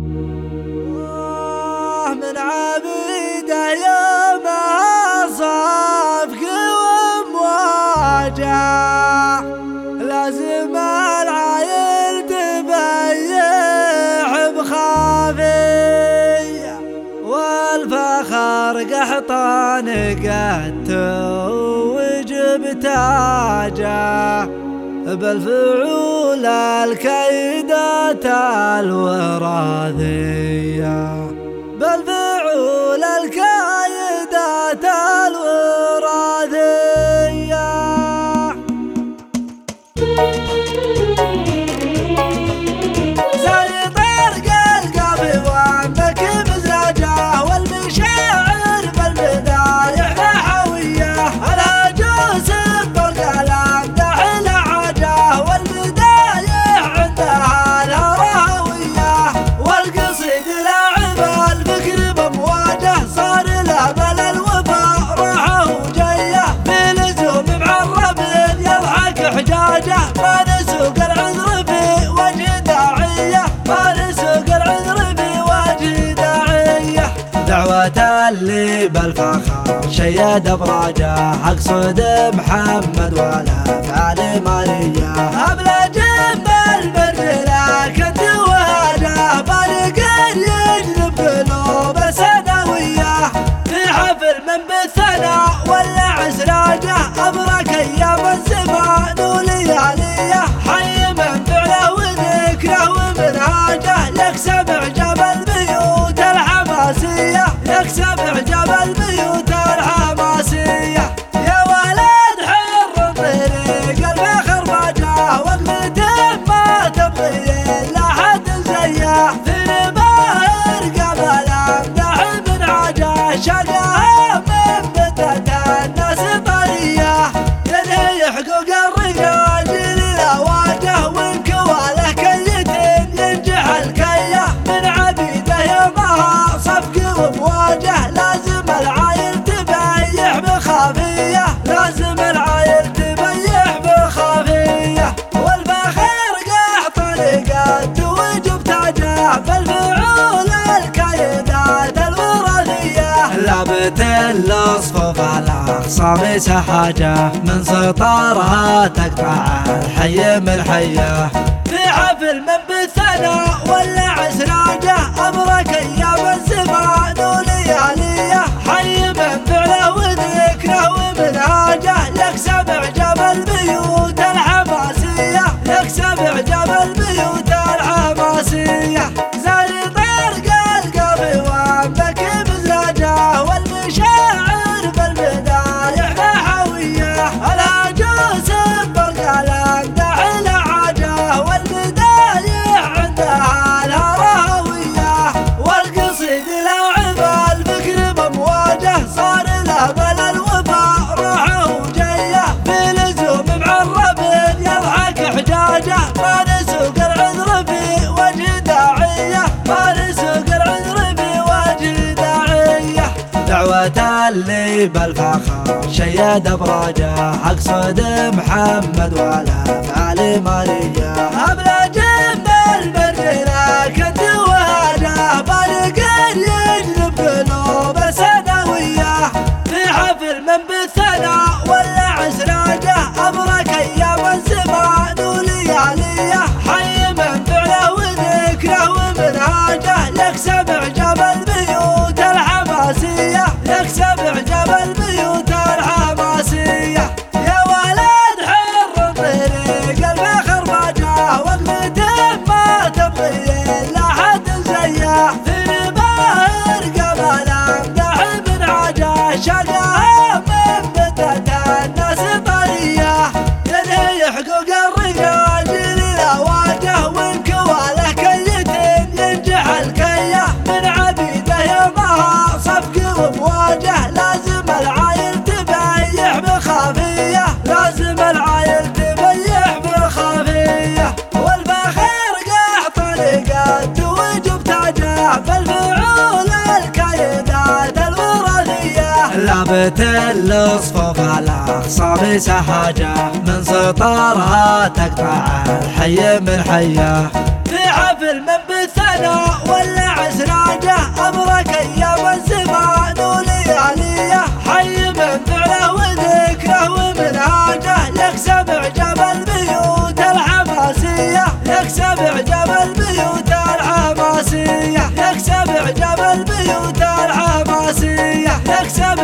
من عبيده يوم صفق ومواجع لازم العايل تبيح بخافية والفخر قحطان قدته بتاجه بالفعول الكيدات الوراثية بالفعول الكيدات الوراثية زي طرق القلب وعمك مزاجه والمشاعر بالبدايح نحوية الهجوس بالقلم دحل عاجه والبدايح عندها الهراوية والقصيد لاعب الفكر بمواجه صار الامل الوفاء راحه وجيه في لزوم معرب يضحك حجاجه ما نسوق العذر في وجه داعيه ما نسوق العذر في وجه داعيه دعوة اللي بالفخر شيد ابراجه اقصد محمد ولا فعل ماريه ابلى جنب البرجله كنت وهده بالقر يجذب قلوب السنويه في حفل من بالثنا ولا عسراجه ابرك ايام الزمان ولياليه حي من فعله وذكره ومنهاجه يكسب اعجاب البيوت الحماسيه يكسب اعجاب البيوت الحماسيه يا ولد حر طريق الفخر باجه وقفته ما تبغي الا حد زيه في باهر قبل امدح من عاجه شقاها من بدة الناس طريه يدعي حقوق الرجال للأواجه وانكواله كيتين ينجح الكيه من عبيده يومها صفق ومواجه لازم العايل تبيح بخافيه لازم العايل تبيح بخافيه والفخر قحط لقد وجب تاجه بالفعول الكيدات الوراثيه لابت الصفوف على اخصام سحاجه من سطارها تقطع الحي من حيه في حفل من بالثنا ولا عسراجه ابرك ايام الزمان ولياليه حي من فعله وذكره ومنهاجه يكسب اعجاب البيوت الحماسيه يكسب اعجاب البيوت الحماسيه زي طرق القلب وعمك مزاجه والمشاعر بالبدايح نحويه الهجوس بالقلم دحل عاجه والبدايح عندها الهراويه والقصيد لاعب الفكر بمواجه صار الامل الوفاء راحه وجيه في لزوم معرب يضحك حجاجه ما نسوق العذر في وجه داعيه ما نسوق العذر في وجه داعيه دعوة اللي بالفخر شيد ابراجه اقصد محمد ولا فعل ماريه ابلى جنب البرجله كنت وهده بالقر يجذب قلوب السنويه في حفل من بالثنا ولا عسراجه ابرك ايام الزمان ولياليه حي من فعله وذكره ومنهاجه يكسب اعجاب البيوت الحماسيه يكسب اعجاب البيوت الحماسيه يا ولد حر طريق الفخر باجه وقفته ما تبغي الا حد زيه في باهر قبل امدح من عاجه شقاها من بدة الناس طريه يدعي حقوق الرجال للأواجه وانكواله كيتين ينجح الكيه من عبيده يومها صفق ومواجه لازم العايل تبيح بخافيه لازم العايل تبيح بخافيه والفخر قحط لقد وجب تاجه بالفعول الكيدات الوراثيه لابت الصفوف على اخصام سحاجه من سطارها تقطع الحي من حيه في حفل من بالثنا ولا إعجاب البيوت الحماسية، يكسب إعجاب البيوت الحماسية، يكسب